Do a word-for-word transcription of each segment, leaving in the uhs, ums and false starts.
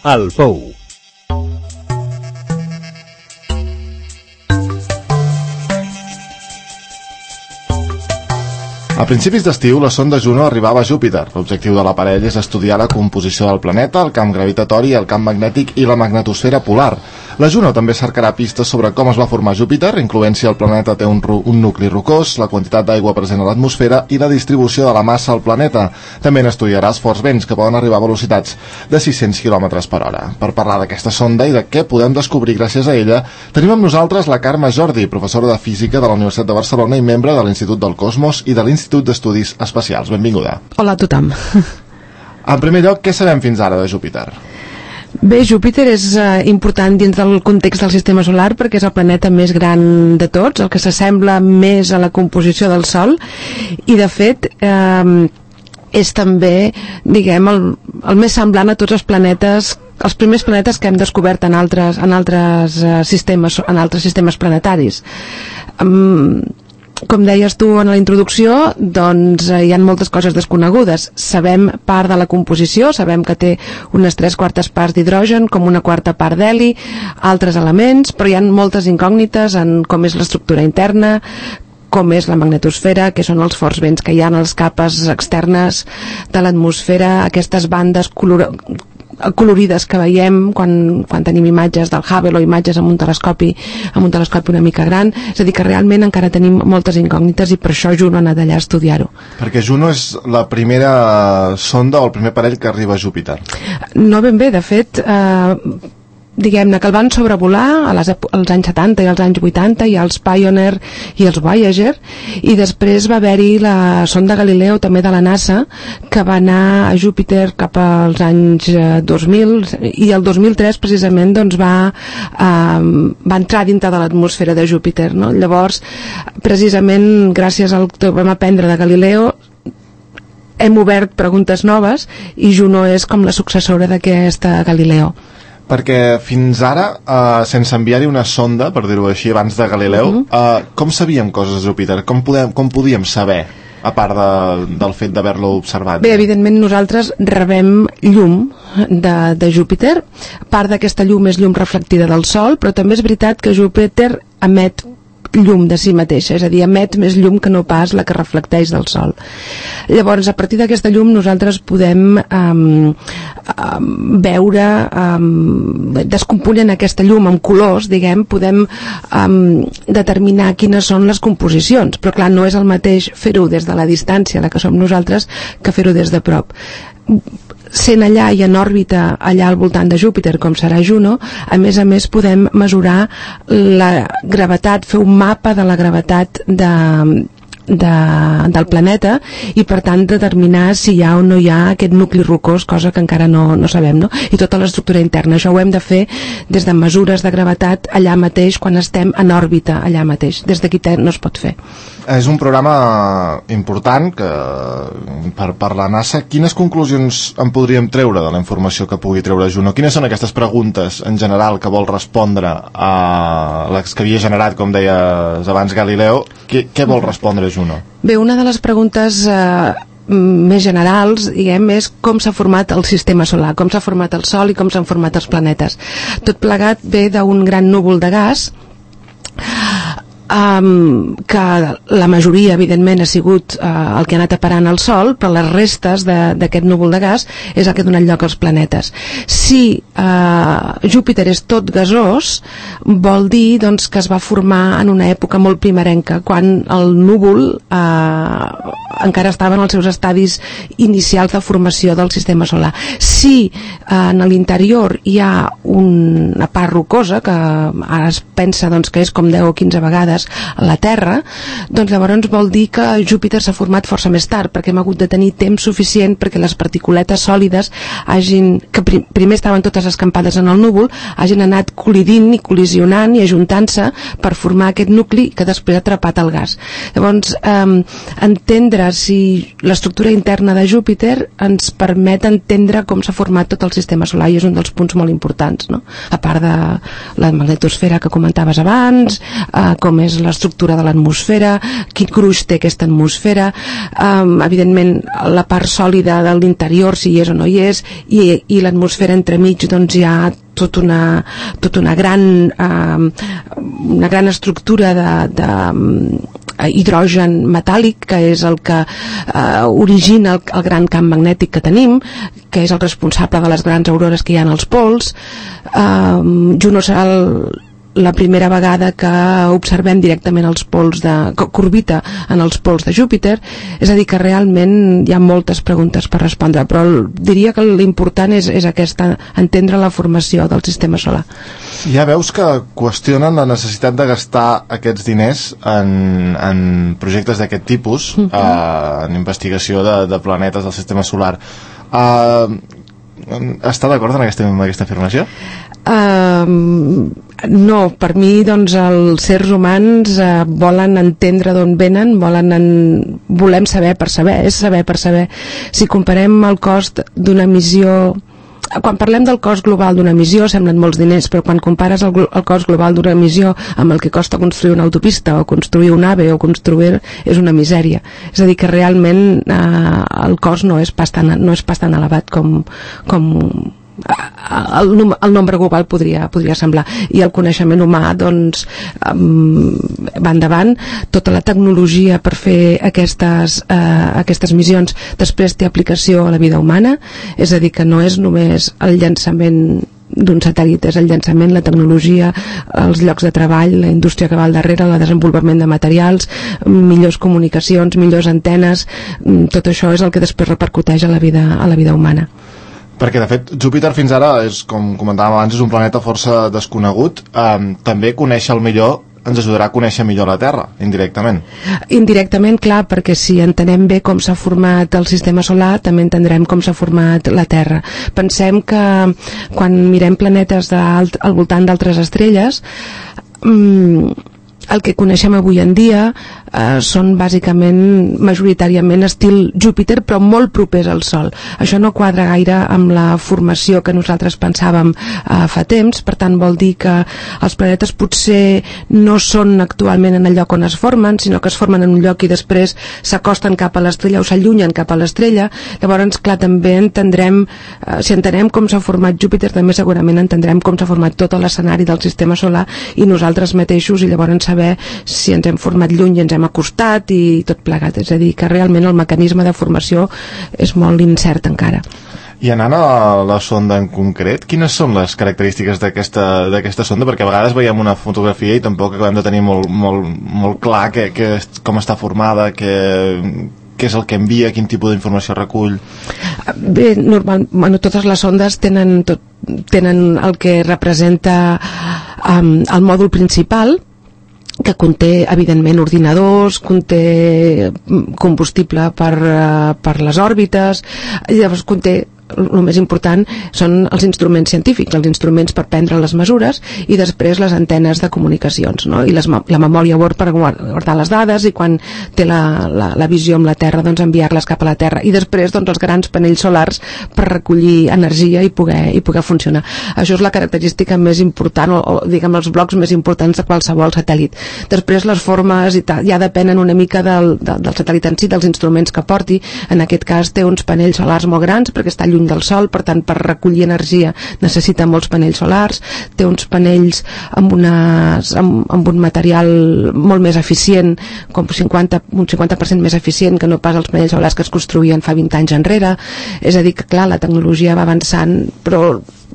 El Pou. A principis d'estiu, la sonda Juno arribava a Júpiter. L'objectiu de l'aparell és estudiar la composició del planeta, el camp gravitatori, el camp magnètic i la magnetosfera polar. La Juno també cercarà pistes sobre com es va formar Júpiter, incloent si el planeta té un, un nucli rocós, la quantitat d'aigua present a l'atmosfera i la distribució de la massa al planeta. També n'estudiarà els forts vents, que poden arribar a velocitats de sis-cents quilòmetres per hora. Per parlar d'aquesta sonda i de què podem descobrir gràcies a ella, tenim amb nosaltres la Carme Jordi, professora de Física de la Universitat de Barcelona i membre de l'Institut del Cosmos i de l'Institut d'Estudis Espacials. Benvinguda. Hola a tothom. En primer lloc, què sabem fins ara de Júpiter? Bé, Júpiter és eh, important dins del context del sistema solar perquè és el planeta més gran de tots, el que s'assembla més a la composició del Sol i de fet eh, és també, diguem, el, el més semblant a tots els planetes, els primers planetes que hem descobert en altres, en altres eh, sistemes, en altres sistemes planetaris. Um, Com deies tu en la introducció, doncs eh, hi ha moltes coses desconegudes. Sabem part de la composició, sabem que té unes tres quartes parts d'hidrogen, com una quarta part d'heli, altres elements, però hi ha moltes incògnites en com és l'estructura interna, com és la magnetosfera, que són els forts vents que hi ha en les capes externes de l'atmosfera, aquestes bandes color colorides que veiem quan, quan tenim imatges del Hubble o imatges amb un telescopi amb un telescopi una mica gran, és a dir que realment encara tenim moltes incògnites i per això Juno ha anat allà a estudiar-ho. Perquè Juno és la primera sonda o el primer aparell que arriba a Júpiter. No ben bé, de fet eh, diguem-ne que el van sobrevolar a les, als anys setanta i als anys vuitanta, hi ha els Pioneer i els Voyager, i després va haver-hi la sonda Galileo també de la NASA que va anar a Júpiter cap als anys dos mil i el dos mil tres precisament doncs va, eh, va entrar dintre de l'atmosfera de Júpiter, no? Llavors precisament gràcies al que vam aprendre de Galileo hem obert preguntes noves i Juno és com la successora d'aquesta Galileo. Perquè fins ara, eh, sense enviar-hi una sonda, per dir-ho així, abans de Galileu, uh -huh. eh, com sabíem coses de Júpiter? Com, podem, com podíem saber, a part de, del fet d'haver-lo observat? Bé, evidentment nosaltres rebem llum de, de Júpiter. Part d'aquesta llum és llum reflectida del Sol, però també és veritat que Júpiter emet llum de si mateixa, és a dir, emet més llum que no pas la que reflecteix del Sol. Llavors, a partir d'aquesta llum nosaltres podem um, um, veure um, descomponent aquesta llum amb colors, diguem, podem um, determinar quines són les composicions, però clar, no és el mateix fer-ho des de la distància a la que som nosaltres que fer-ho des de prop. Sent allà i en òrbita allà al voltant de Júpiter, com serà Juno, a més a més podem mesurar la gravetat, fer un mapa de la gravetat de, de, del planeta i per tant determinar si hi ha o no hi ha aquest nucli rocós, cosa que encara no, no sabem, no? I tota l'estructura interna. Això ho hem de fer des de mesures de gravetat allà mateix quan estem en òrbita allà mateix. Des d'aquí no es pot fer. És un programa important que, per, per la NASA. Quines conclusions en podríem treure de la informació que pugui treure Juno? Quines són aquestes preguntes en general que vol respondre a les que havia generat, com deies abans, Galileo? Què, què vol respondre Juno? Bé, una de les preguntes eh, més generals, diguem, és com s'ha format el sistema solar, com s'ha format el Sol i com s'han format els planetes. Tot plegat ve d'un gran núvol de gas Um, que la majoria evidentment ha sigut uh, el que ha anat aparant al Sol, però les restes d'aquest núvol de gas és el que ha donat lloc als planetes. Si uh, Júpiter és tot gasós, vol dir doncs, que es va formar en una època molt primerenca, quan el núvol uh, encara estava en els seus estadis inicials de formació del sistema solar. Si uh, en l'interior hi ha una part rocosa, que ara es pensa doncs, que és com deu o quinze vegades a la Terra, doncs llavors vol dir que Júpiter s'ha format força més tard, perquè hem hagut de tenir temps suficient perquè les particuletes sòlides hagin, que prim, primer estaven totes escampades en el núvol, hagin anat col·lidint i col·lisionant i ajuntant-se per formar aquest nucli que després ha atrapat el gas. Llavors, eh, entendre si l'estructura interna de Júpiter ens permet entendre com s'ha format tot el sistema solar, i és un dels punts molt importants, no? A part de la magnetosfera que comentaves abans, eh, com és l'estructura de l'atmosfera, quin gruix té aquesta atmosfera, um, evidentment la part sòlida de l'interior, si hi és o no hi és, i, i l'atmosfera entremig, doncs hi ha tot una, tot una gran uh, una gran estructura de, de uh, hidrogen metàl·lic, que és el que uh, origina el, el gran camp magnètic que tenim, que és el responsable de les grans aurores que hi ha als pols. uh, Juno serà el la primera vegada que observem directament els pols de, que orbita en els pols de Júpiter. És a dir, que realment hi ha moltes preguntes per respondre, però diria que l'important és, és aquesta, entendre la formació del sistema solar. Ja veus que qüestionen la necessitat de gastar aquests diners en, en projectes d'aquest tipus, uh-huh. eh, en investigació de, de planetes del sistema solar. Eh, està d'acord amb aquesta, amb aquesta afirmació? Uh, no, per mi doncs els sers humans uh, volen entendre d'on venen, volen en... volem saber per saber, és saber per saber. Si comparem el cost d'una missió, quan parlem del cost global d'una missió semblen molts diners, però quan compares el, el cost global d'una missió amb el que costa construir una autopista o construir un AVE o construir, és una misèria. És a dir, que realment eh, el cost no és pas tan, no és pas tan elevat com, com el, el nombre global podria, podria semblar. I el coneixement humà doncs um, va endavant. Tota la tecnologia per fer aquestes, uh, aquestes missions després té aplicació a la vida humana, és a dir, que no és només el llançament d'un satèl·lit, és el llançament, la tecnologia, els llocs de treball, la indústria que va al darrere, el desenvolupament de materials, millors comunicacions, millors antenes, tot això és el que després repercuteix a la vida, a la vida humana. Perquè, de fet, Júpiter fins ara, és, com comentàvem abans, és un planeta força desconegut. Um, també conèixer el millor ens ajudarà a conèixer millor la Terra, indirectament. Indirectament, clar, perquè si entenem bé com s'ha format el sistema solar, també entendrem com s'ha format la Terra. Pensem que quan mirem planetes al voltant d'altres estrelles, mmm, el que coneixem avui en dia eh, són bàsicament, majoritàriament estil Júpiter, però molt propers al Sol. Això no quadra gaire amb la formació que nosaltres pensàvem eh, fa temps, per tant vol dir que els planetes potser no són actualment en el lloc on es formen, sinó que es formen en un lloc i després s'acosten cap a l'estrella o s'allunyen cap a l'estrella. Llavors, clar, també entendrem, eh, si entenem com s'ha format Júpiter, també segurament entendrem com s'ha format tot l'escenari del sistema solar i nosaltres mateixos, i llavors saber si ens hem format lluny i ens hem acostat i tot plegat. És a dir, que realment el mecanisme de formació és molt incert encara. I anant a la sonda en concret, quines són les característiques d'aquesta d'aquesta sonda? Perquè a vegades veiem una fotografia i tampoc acabem de tenir molt, molt, molt clar que, que, com està formada, que, què és el que envia, quin tipus d'informació recull. Bé, normal, bueno, totes les sondes tenen, tot, tenen el que representa um, el mòdul principal, que conté, evidentment, ordinadors, conté combustible per, per les òrbites, i llavors conté, el més important són els instruments científics, els instruments per prendre les mesures, i després les antenes de comunicacions, no? I les, la memòria Word per guardar les dades, i quan té la, la, la visió amb la Terra, doncs enviar-les cap a la Terra, i després doncs els grans panells solars per recollir energia i poder, i poder funcionar. Això és la característica més important, o, o diguem els blocs més importants de qualsevol satèl·lit. Després les formes i tal, ja depenen una mica del, del, del satèl·lit en si, dels instruments que porti. En aquest cas té uns panells solars molt grans perquè està lluny del Sol, per tant per recollir energia necessita molts panells solars, té uns panells amb, unes, amb, amb un material molt més eficient, com cinquanta, un cinquanta per cent més eficient que no pas els panells solars que es construïen fa vint anys enrere. És a dir que clar, la tecnologia va avançant, però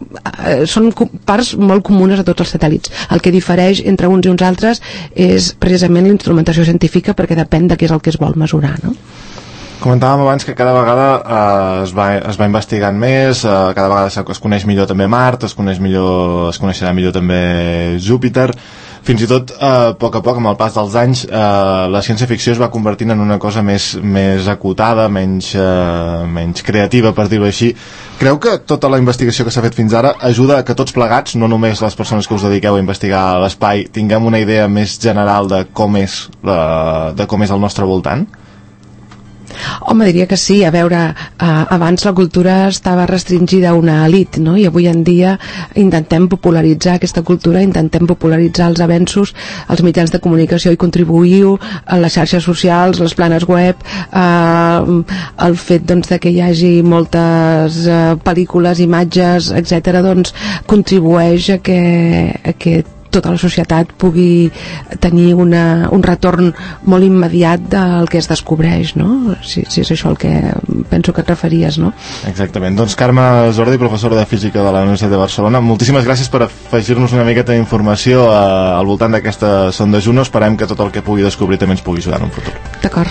eh, són parts molt comunes a tots els satèl·lits. El que difereix entre uns i uns altres és precisament la instrumentació científica, perquè depèn de què és el que es vol mesurar, no? Comentàvem abans que cada vegada eh, es, va, es va investigant més, eh, cada vegada es coneix millor també Mart, es coneix millor, es coneixerà millor també Júpiter. Fins i tot, eh, a poc a poc, amb el pas dels anys, eh, la ciència-ficció es va convertint en una cosa més, més acotada, menys, eh, menys creativa, per dir-ho així. Creu que tota la investigació que s'ha fet fins ara ajuda a que tots plegats, no només les persones que us dediqueu a investigar l'espai, tinguem una idea més general de com és, la, de com és el nostre voltant? Home, diria que sí. A veure, eh, abans la cultura estava restringida a una elit, no? I avui en dia intentem popularitzar aquesta cultura, intentem popularitzar els avenços, els mitjans de comunicació i contribuir a les xarxes socials, les planes web, eh, el fet doncs, de que hi hagi moltes eh, pel·lícules, imatges, etcètera, doncs contribueix a que, a que tota la societat pugui tenir una, un retorn molt immediat del que es descobreix, no? Si, si és això el que penso que et referies, no? Exactament. Doncs Carme Jordi, professora de Física de la Universitat de Barcelona, moltíssimes gràcies per afegir-nos una miqueta d'informació a, al voltant d'aquesta sonda Juno. Esperem que tot el que pugui descobrir també ens pugui ajudar en un futur. D'acord.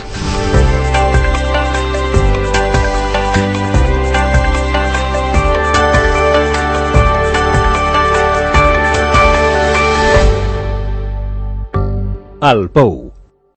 El Pou.